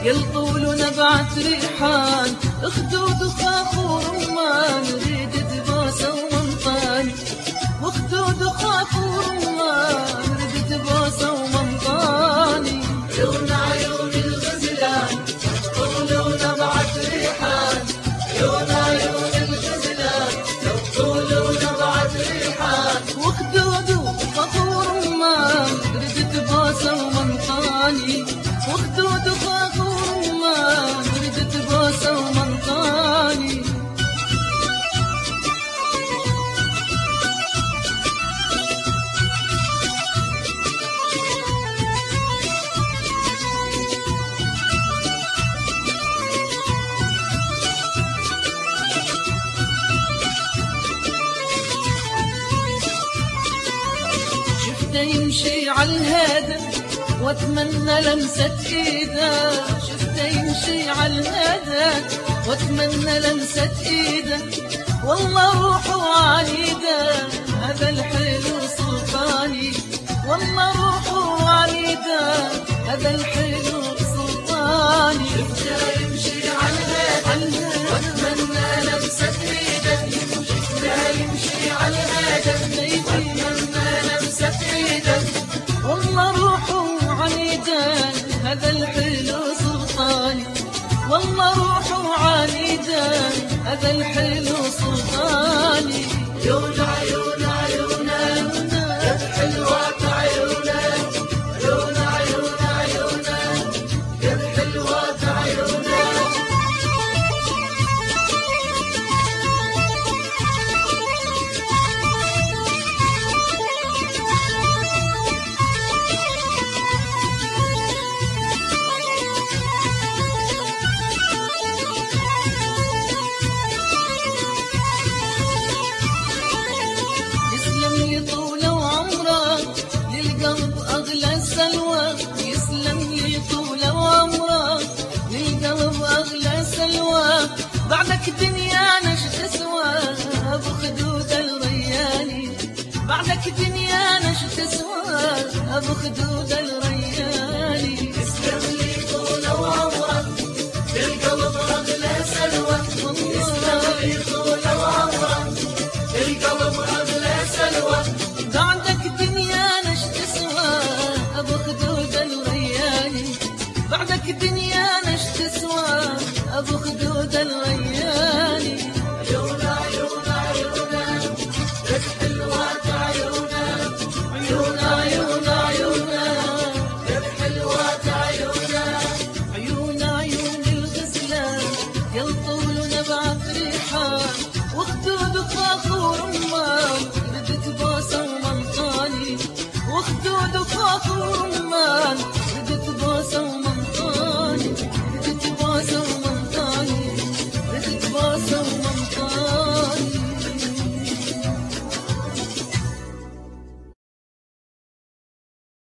يلطول نبعة ريحان، خدود وخاخ ورمان، ريد تبوسه ومنطاني، وخدود وخاخ ورمان، ريد تبوسه ومنطاني. عيون عيون الغزلان يلطول نبعة ريحان، عيون عيون الغزلان يلطول نبعة ريحان، وخدود وخاخ ورمان، ريد تبوسه ومنطاني، وخدود وخاخ ورمان، ريد تبوسه ومنطاني. شفته يمشي عالهدى واتمنى لمسة ايده، شفته يمشي عالهدى واتمنى لمسة ايده، والله روحه عنيده هذا الحلو سلطاني، والله روحه عنيده هذا الحلو سلطاني. شفته يمشي عالهدى واتمنى لمسة ايده، شفته يمشي عالهدى واتمنى لمسة ايده، والله روحه عنيدا هذا الحلو سلطاني، والله روحه عنيدا هذا الحلو سلطاني. عيون عيون عيونا يا الحلوات عيونا، عيون عيون عيونا يا الحلوات عيونا. طول وعمرك للقلب أغلى سلوى، يسلم لي طول وعمرك للقلب أغلى سلوى، بعدك دنيانا اش تسوى بخدود الرياني، بعدك دنيانا اش تسوى بخدود الرياني. يسلم لي طول وعمرك للقلب أغلى سلوى، يسلم لي طول وعمرك للقلب أغلى سلوى، بعدك دنيانا اش تسوى ابو خدود الرياني، بعدك دنيانا اش تسوى ابو خدود الرياني. عيون عيون عيونا يا الحلوات عيونا، عيون عيون عيونا يا الحلوات عيونا، عيون عيون الغزلان يلطول نبعة ريحان، وخدود وخاخ ورمان، ريد تبوسه ومنطاني، وخدود وخاخ